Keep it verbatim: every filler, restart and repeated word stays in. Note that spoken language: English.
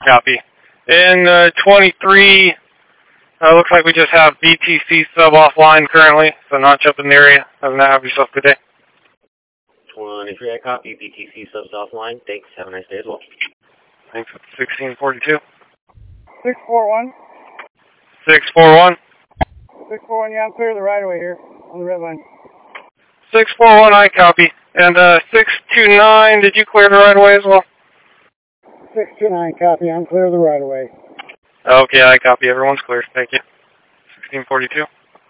Copy. In uh, twenty-three, uh, looks like we just have B T C sub offline currently, so not up in the area. Other than that, have yourself a good day. twenty-three, I copy. B T C subs offline. Thanks. Have a nice day as well. Thanks. sixteen forty-two. six four one. six four one. six four one, yeah, I'm clear of the right of way here on the red line. six four one, I copy. And uh, six two nine, did you clear the right of way as well? six two nine, copy. I'm clear of the right of way. Okay, I copy. Everyone's clear. Thank you. sixteen forty-two.